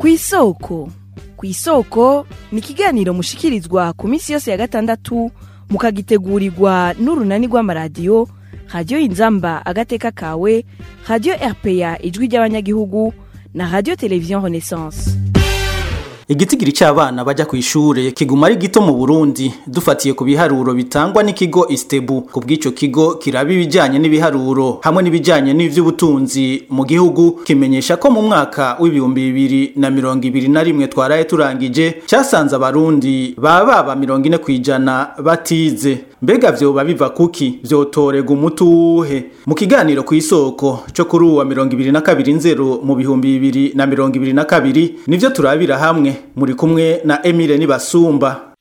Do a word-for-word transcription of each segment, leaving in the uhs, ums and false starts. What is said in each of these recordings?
Kw'isoko. Kw'isoko ni ikiganiro mushikirizwa ku minsi yose ya gatandatu mukagitegurirwa n'urunani rw'amaradiyo Radio Inzamba agateka kawe, Radio R P A ijwi ry'abanyagihugu na Radio Television Renaissance. Igitigiri c'abana baja kw'ishure kiguma ari gito mu Burundi dufatiye ku biharuro bitangwa n'ikigo Istebu. Ku bw'ico kigo kiraba ibijanye n'ibiharuro hamwe n'ibijanye n'ivy'ubutunzi mu gihugu, kimenyesha ko mu mwaka w'ibihumbi bibiri na mirongo ibiri na rimwe twaraye turangije casanze abarundi baba ba mirongo ine kw'ijana batize. Mbega vyoba biva kuki? Vyotorega umuti uwuhe? Mu kiganiro kw'isoko co kuri uwa mirongo ibiri na kabiri nzero mu bihumbi bibiri na mirongo ibiri na kabiri nivyo turabira hamwe. Muri kumwe na Emile Nibasumba.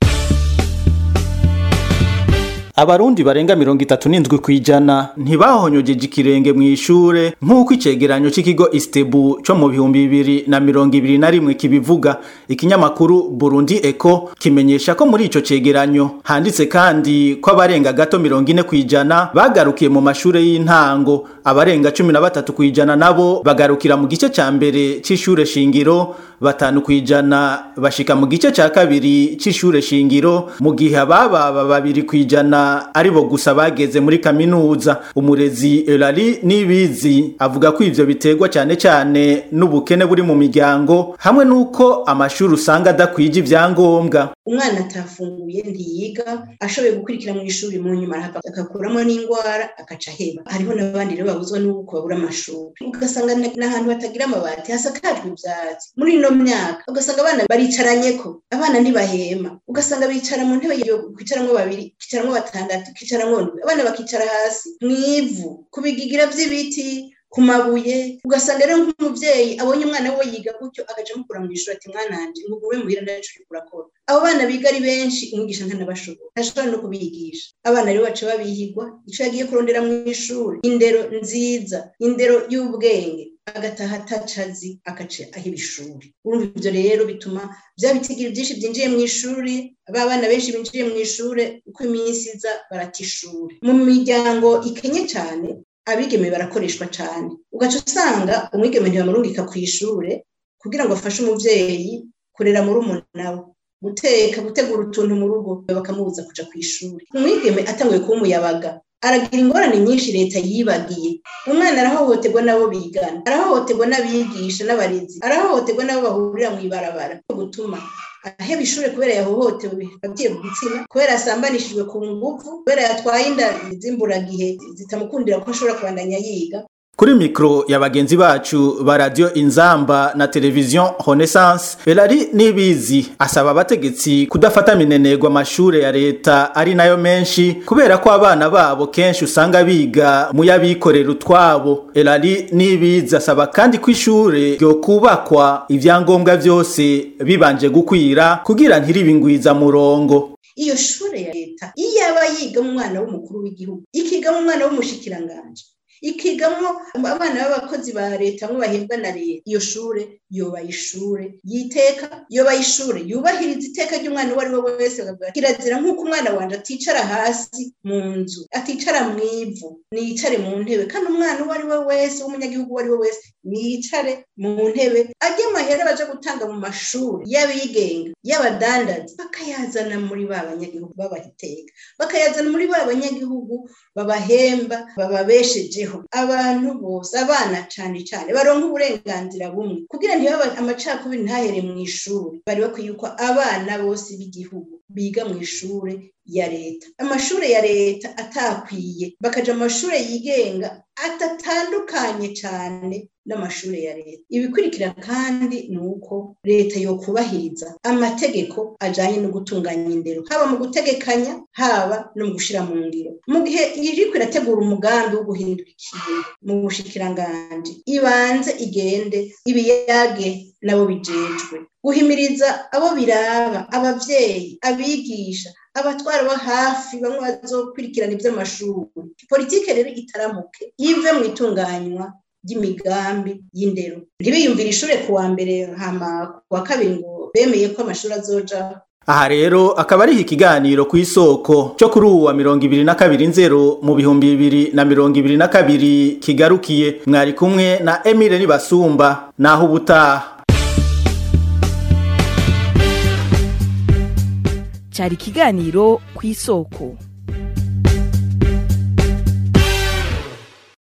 Abarundi barenga mirongo itatu n'indwi kw'ijana ntibahonyogeje ikirenge mu ishure nk'uko icegeranyo c'ikigo Istebu co mu bihumbi bibiri na mirongo ibiri na rimwe kibivuga. Ikinyamakuru Burundi Eco kimenyesha ko muri ico cegeranyo handitse kandi ko abarenga gato mirongo ine kw'ijana bagarukiye mu mashure y'intango, abarenga cumi na batatu kw'ijana nabo bagarukira mu gice ca mbere c'ishure shingiro, batanu kw'ijana bashika mu gice ca kabiri c'ishure shingiro, mu gihe ababa babiri kw'ijana aribo gusa bageze muri kaminuza. Umurezi Elali Nibizi avuga ko ivyo biterwa cyane cyane n'ubukene buri mu miryango hamwe nuko amashuri usanga adakwije ivyangombwa. Umwana atafunguye ntiyiga, ashoboye gukurikira mu ishuri mu nyuma akakuramo n'ingwara akaca heba. Hariho n'abandi rero babuzwa n'uko babura amashuri, ugasanga n'ahantu batagira amabati hasakajwe ivyatsi. Muri ino myaka ugasanga abana baricaranyeko, abana ntibahema, ugasanga bicara mu ntebe yo kwicaramwo babiri, kwicaramwo batandatu, kwicaramwo ndwi, abana bakicara hasi mwivu kubigigira vy'ibiti ku mabuye. Ugasanga rero nk'umuvyeyi abonye umwana we yiga gutyo agaca mukura mu ishuri ati mwana wanje ngugume muhira ndacu kurakora. Abo bana biga ari benshi umwigisha ntanabashobora, ntashobora no kubigisha. Abana rero baca babihigwa ico yagiye kurondera mu ishuri, indero nziza, indero y'ubwenge, agataha atacazi akaca ahiba ishuri. Urumva ivyo rero bituma vya bitigiri vyinshi vyinjiye mu ishuri, aba bana benshi binjiye mu ishuri uko iminsi iza barata ishuri. Mu miryango ikenye cane abigeme barakoreshwa cane, ugaca usanga umwigeme ntibamurungika kw'ishure kugira ngo afashe umuvyeyi kurera muri umunawe, guteka, gutegura utuntu mu rugo, bakamubuza kuja kw'ishure. Umwigeme atanguye kuba umuyabaga aragira ingorane nyinshi leta yibagiye. Umwana arahohoterwa nabo bigana, arahohoterwa n'abigisha n'abarezi, arahohoterwa nabo bahurira mu ibarabara, gutuma aheba ishure kubera yahohotewe abwiye gitsina, kubera asambanishijwe ku nguvu, kubera yatwaye inda z'imburagihe zitamukundira ko ashobora kubandanya yiga. Kuri mikro ya bagenzi bacu ba Radio Inzamba na Television Renaissance, Elari Nibizi asaba abategetsi kudafata minenegwa amashure ya leta ari nayo menshi kubera ko abana babo kenshi usanga biga mu yabikorera utwabo. Elari Nibizi asaba kandi ko ishure ryo kubakwa ivyangombwa vyose bibanje gukwira kugira ntiribingwiza murongo. Iyo shure ya leta iyaba yiga mu mwana w'umukuru w'igihugu, ikiga mu mwana w'umushikiranganje, ikigamwo abana b'abakozi ba leta ngo bahembwa na leta, iyo shure yoba ishure yiteka, yoba ishure yubahiriza iteka ry'umwana wari we wese. Kirazira nk'uko umwana wanje aticara hasi mu nzu, aticara mwivu, niyicare mu ntebe. Kandi umwana wari we wese w'umunyagihugu wari we wese niyicare mu ntebe. Ajye amahera baje gutanga mu mashuri y'abigenga, y'abadandazi, bakayazana muri ba banyagihugu babahiteka, bakayazana muri ba banyagihugu babahemba, bababeshejeho. Abantu bose, abana cane cane baronka uburenganzira bumwe kugira ntibaba amacakubiri ntahere mu ishuri. Bari bakwiye yuko abana bose b'igihugu biga mu ishure ya leta. Amashure ya leta atakwiye bakaja amashure yigenga atatandukanye cane n'amashure ya leta. Ibikurikira kandi nuko leta yo kubahiriza amategeko ajanye no gutunganya indero, haba mu gutegekanya haba no mu gushira mu ngiro. Mu gihe iriko irategura umugambi wo guhindura ikintu mu bushikiranganje, ibanze igende ibiyage nabo bijejwe, guhimiriza abo biraba, abavyeyi, abigisha, abatwara bo hafi bamwe bazokurikirana ivy'amashuri. Politike rero itaramuke ive mu itunganywa ry'imigambi y'indero. Ntibiyumvira ishure kuwa mbere hama kuwa kabiri ngo bemeye ko amashuri azoja. Aha rero akaba ari ikiganiro kw'isoko cyo kuri uwa mirongo ibiri na kabiri nzero mu bihumbi bibiri na mirongo ibiri na kabiri kigarukiye. Mwari kumwe na Emile Nibasumba naho ubutaha. cari ikiganiro kw'isoko.